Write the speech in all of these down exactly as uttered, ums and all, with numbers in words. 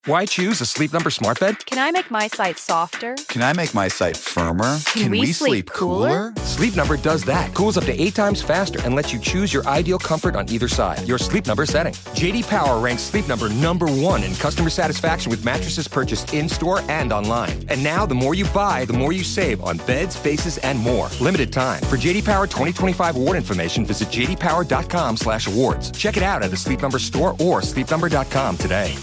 Why choose a Sleep Number smart bed? Can I make my site softer? Can I make my site firmer? Can, Can we, we sleep, sleep cooler? cooler? Sleep Number does that. Cools up to eight times faster and lets you choose your ideal comfort on either side. Your Sleep Number setting. J D Power ranks Sleep Number number one in customer satisfaction with mattresses purchased in-store and online. And now, the more you buy, the more you save on beds, bases, and more. Limited time. For J D Power twenty twenty-five award information, visit j d power dot com slash awards. Check it out at a Sleep Number store or sleep number dot com today.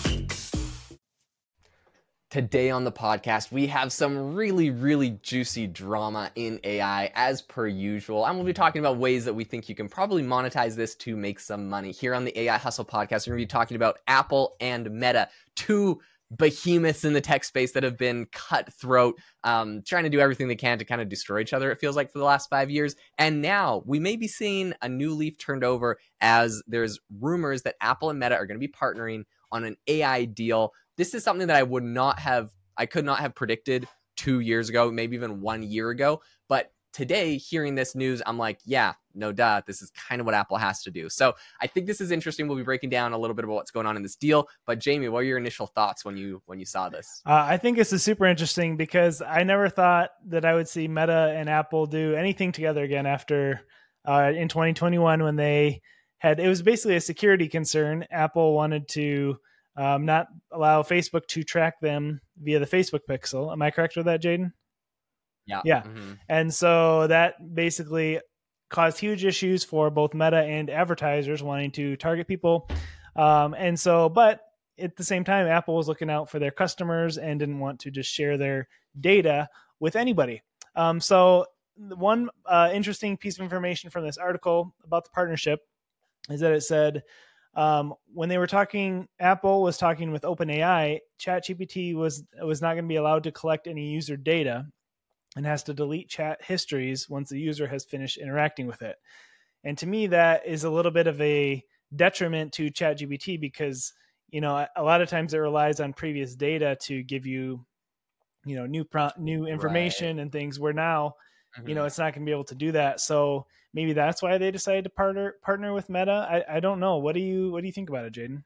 Today on the podcast, we have some really, really juicy drama in A I, as per usual. I'm going to be talking about ways that we think you can probably monetize this to make some money. Here on the A I Hustle podcast, we're going to be talking about Apple and Meta, two behemoths in the tech space that have been cutthroat, um, trying to do everything they can to kind of destroy each other, it feels like, for the last five years. And now we may be seeing a new leaf turned over as there's rumors that Apple and Meta are going to be partnering on an A I deal. This is something that I would not have, I could not have predicted two years ago, maybe even one year ago. But today, hearing this news, I'm like, yeah, no duh, this is kind of what Apple has to do. So I think this is interesting. We'll be breaking down a little bit about what's going on in this deal. But Jamie, what are your initial thoughts when you when you saw this? Uh, I think this is super interesting because I never thought that I would see Meta and Apple do anything together again after uh, in twenty twenty-one when they had, it was basically a security concern. Apple wanted to Um, not allow Facebook to track them via the Facebook Pixel. Am I correct with that, Jaden? Yeah. Yeah. Mm-hmm. And so that basically caused huge issues for both Meta and advertisers wanting to target people. Um, and so, but at the same time, Apple was looking out for their customers and didn't want to just share their data with anybody. Um, so one uh, interesting piece of information from this article about the partnership is that it said, Um, when they were talking, Apple was talking with OpenAI, ChatGPT was was not going to be allowed to collect any user data and has to delete chat histories once the user has finished interacting with it. And to me, that is a little bit of a detriment to ChatGPT because, you know, a lot of times it relies on previous data to give you, you know, new pro- new information right. and things where now, mm-hmm. you know, it's not going to be able to do that. So maybe that's why they decided to partner partner with Meta. I, I don't know. What do you what do you think about it, Jaden?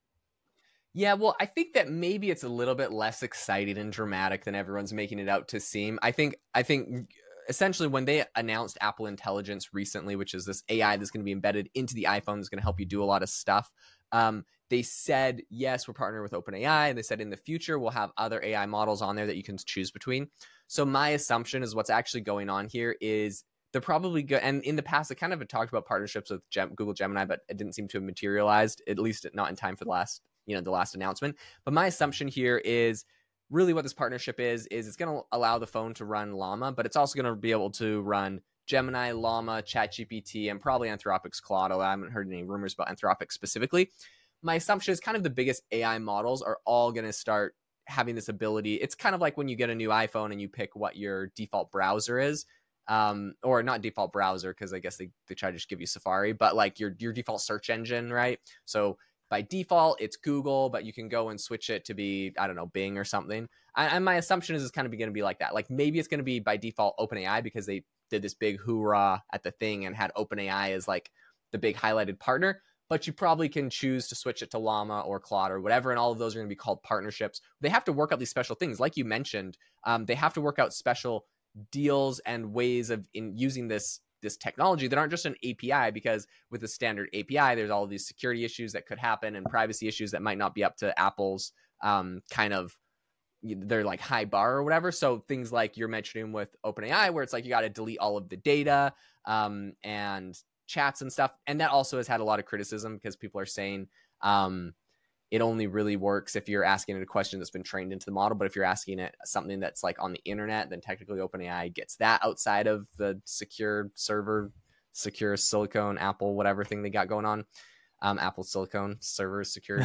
Yeah, well, I think that maybe it's a little bit less exciting and dramatic than everyone's making it out to seem. I think I think essentially when they announced Apple Intelligence recently, which is this A I that's going to be embedded into the iPhone that's going to help you do a lot of stuff, um, they said, yes, we're partnering with OpenAI. And they said in the future, we'll have other A I models on there that you can choose between. So my assumption is what's actually going on here is they're probably good. And in the past, I kind of had talked about partnerships with Gem- Google Gemini, but it didn't seem to have materialized, at least not in time for the last, you know, the last announcement. But my assumption here is really what this partnership is, is it's going to allow the phone to run Llama, but it's also going to be able to run Gemini, Llama, ChatGPT, and probably Anthropic's Claude, although I haven't heard any rumors about Anthropic specifically. My assumption is kind of the biggest A I models are all going to start having this ability. It's kind of like when you get a new iPhone and you pick what your default browser is. Um, or not default browser, because I guess they, they try to just give you Safari, but like your, your default search engine, right? So by default, it's Google, but you can go and switch it to be, I don't know, Bing or something. And, and my assumption is it's kind of going to be like that. Like maybe it's going to be by default OpenAI because they did this big hoorah at the thing and had OpenAI as like the big highlighted partner. But you probably can choose to switch it to Llama or Claude or whatever, and all of those are going to be called partnerships. They have to work out these special things. Like you mentioned, um, they have to work out special deals and ways of in using this this technology that aren't just an A P I, because with a standard A P I, there's all of these security issues that could happen and privacy issues that might not be up to Apple's um, kind of, they're like high bar or whatever. So things like you're mentioning with OpenAI, where it's like you got to delete all of the data um, and chats and stuff. And that also has had a lot of criticism because people are saying um, it only really works if you're asking it a question that's been trained into the model. But if you're asking it something that's like on the internet, then technically OpenAI gets that outside of the secure server, secure silicone, Apple, whatever thing they got going on. Um, Apple silicone server security.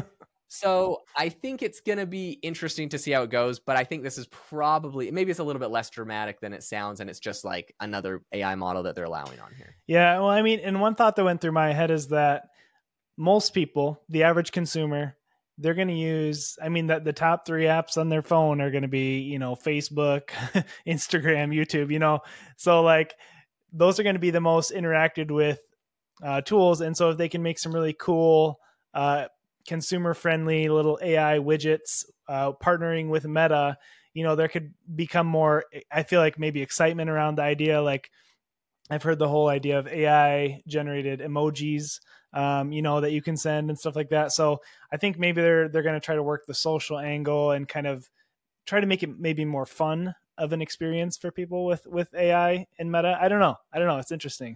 So I think it's going to be interesting to see how it goes. But I think this is probably, maybe it's a little bit less dramatic than it sounds. And it's just like another A I model that they're allowing on here. Yeah. Well, I mean, and one thought that went through my head is that most people, the average consumer, they're going to use, I mean, that the top three apps on their phone are going to be, you know, Facebook, Instagram, YouTube, you know, so like those are going to be the most interacted with uh, tools. And so if they can make some really cool uh, consumer friendly little A I widgets, uh, partnering with Meta, you know, there could become more, I feel like maybe excitement around the idea. Like I've heard the whole idea of A I generated emojis, um, you know, that you can send and stuff like that. So I think maybe they're, they're going to try to work the social angle and kind of try to make it maybe more fun of an experience for people with, with A I and Meta. I don't know. I don't know. It's interesting.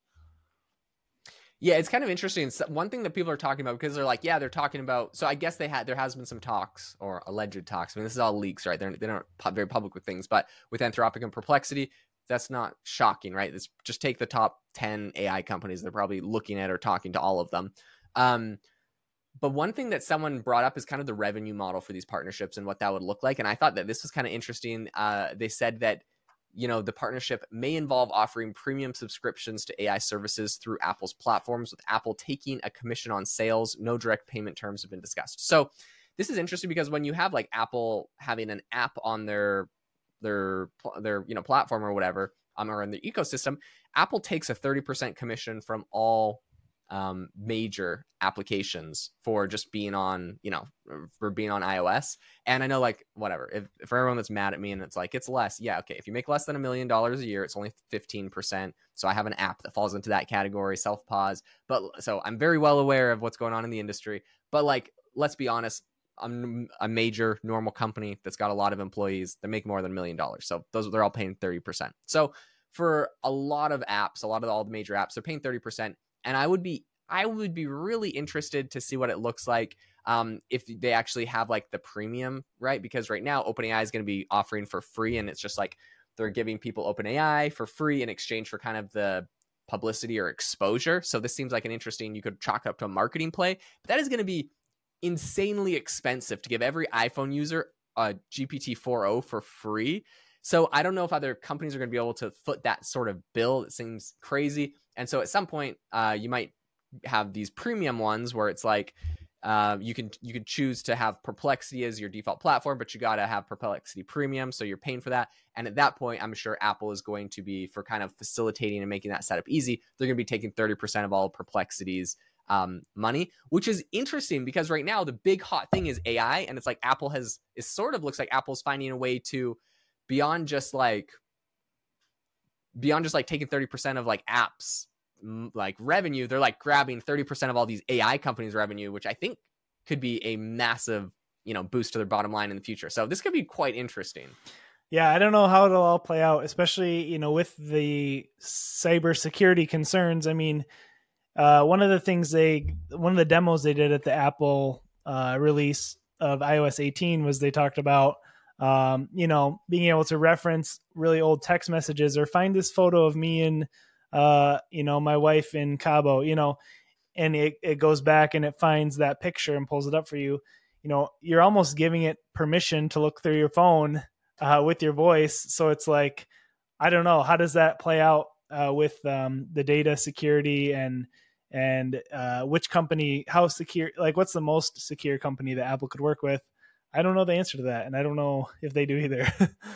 Yeah, it's kind of interesting. So one thing that people are talking about, because they're like, yeah, they're talking about, so I guess they had, there has been some talks or alleged talks. I mean, this is all leaks, right? They're, they don't pu- very public with things, but with Anthropic and Perplexity, that's not shocking, right? It's just take the top ten A I companies. They're probably looking at or talking to all of them. Um, but one thing that someone brought up is kind of the revenue model for these partnerships and what that would look like. And I thought that this was kind of interesting. Uh, they said that, you know, the partnership may involve offering premium subscriptions to A I services through Apple's platforms, with Apple taking a commission on sales. No direct payment terms have been discussed. So this is interesting because when you have like Apple having an app on their their their you know platform or whatever, um, or in the ecosystem, Apple takes a thirty percent commission from all um, major applications for just being on, you know, for being on iOS. And I know, like, whatever, if, if for everyone that's mad at me and it's like, it's less. Yeah. Okay. If you make less than a million dollars a year, it's only fifteen percent. So I have an app that falls into that category, Self-Pause. But so I'm very well aware of what's going on in the industry, but like, let's be honest, I'm a major normal company that's got a lot of employees that make more than a million dollars. So those, they're all paying thirty percent. So for a lot of apps, a lot of all the major apps, they're paying thirty percent. And I would be, I would be really interested to see what it looks like um, if they actually have like the premium, right? Because right now OpenAI is going to be offering for free, and it's just like they're giving people OpenAI for free in exchange for kind of the publicity or exposure. So this seems like an interesting, you could chalk up to a marketing play, but that is going to be insanely expensive to give every iPhone user a G P T four o for free. So I don't know if other companies are going to be able to foot that sort of bill. It seems crazy. And so at some point, uh, you might have these premium ones where it's like uh, you can you can choose to have Perplexity as your default platform, but you got to have Perplexity Premium, so you're paying for that. And at that point, I'm sure Apple is going to be, for kind of facilitating and making that setup easy, they're going to be taking thirty percent of all Perplexity's um, money, which is interesting because right now the big hot thing is A I, and it's like Apple has, it sort of looks like Apple's finding a way to, beyond just like beyond just like taking thirty percent of like apps like revenue, they're like grabbing thirty percent of all these A I companies' revenue, which I think could be a massive, you know, boost to their bottom line in the future. So this could be quite interesting. Yeah, I don't know how it'll all play out, especially, you know, with the cybersecurity concerns. I mean, uh, one of the things they, one of the demos they did at the Apple uh, release of i O S eighteen was they talked about, um, you know, being able to reference really old text messages or find this photo of me and, uh, you know, my wife in Cabo, you know, and it, it goes back and it finds that picture and pulls it up for you. You know, you're almost giving it permission to look through your phone uh, with your voice. So it's like, I don't know, how does that play out uh, with um, the data security and, and uh, which company, how secure, like what's the most secure company that Apple could work with? I don't know the answer to that. And I don't know if they do either.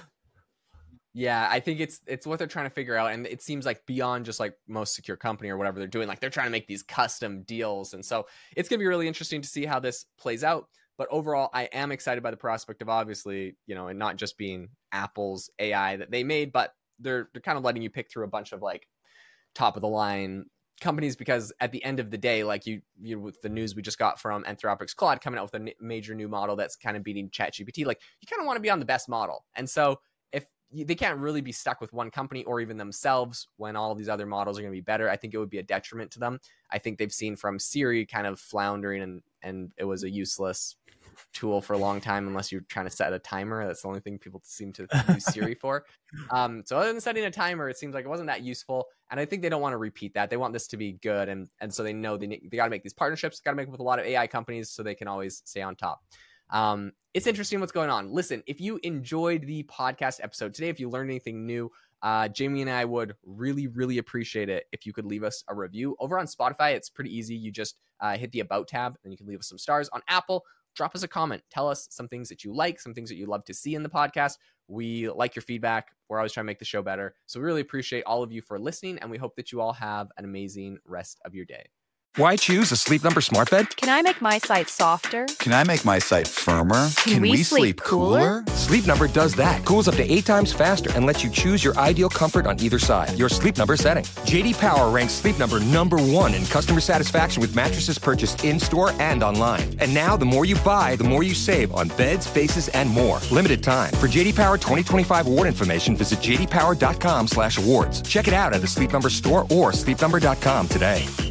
Yeah, I think it's it's what they're trying to figure out. And it seems like beyond just like most secure company or whatever they're doing, like they're trying to make these custom deals. And so it's going to be really interesting to see how this plays out. But overall, I am excited by the prospect of, obviously, you know, and not just being Apple's A I that they made, but they're they're kind of letting you pick through a bunch of like top of the line companies, because at the end of the day, like you, you with the news we just got from Anthropic's Claude coming out with a n- major new model that's kind of beating ChatGPT, like you kind of want to be on the best model. And so if they can't really be stuck with one company or even themselves when all these other models are going to be better, I think it would be a detriment to them. I think they've seen from Siri kind of floundering, and and it was a useless tool for a long time unless you're trying to set a timer. That's the only thing people seem to use Siri for. Um, so other than setting a timer, it seems like it wasn't that useful. And I think they don't want to repeat that. They want this to be good. And, and so they know they, they got to make these partnerships, got to make them with a lot of A I companies so they can always stay on top. Um, it's interesting what's going on. Listen, if you enjoyed the podcast episode today, if you learned anything new, uh, Jamie and I would really, really appreciate it if you could leave us a review. Over on Spotify, it's pretty easy. You just uh, hit the About tab and you can leave us some stars. On Apple, drop us a comment. Tell us some things that you like, some things that you'd love to see in the podcast. We like your feedback. We're always trying to make the show better. So we really appreciate all of you for listening, and we hope that you all have an amazing rest of your day. Why choose a Sleep Number smart bed? Can I make my site softer? Can I make my site firmer? Can we sleep cooler? Sleep Number does that. Cools up to eight times faster and lets you choose your ideal comfort on either side. Your Sleep Number setting. J D Power ranks Sleep Number number one in customer satisfaction with mattresses purchased in-store and online. And now, the more you buy, the more you save on beds, bases, and more. Limited time. For J D Power twenty twenty-five award information, visit j d power dot com slash awards. Check it out at the Sleep Number store or sleep number dot com today.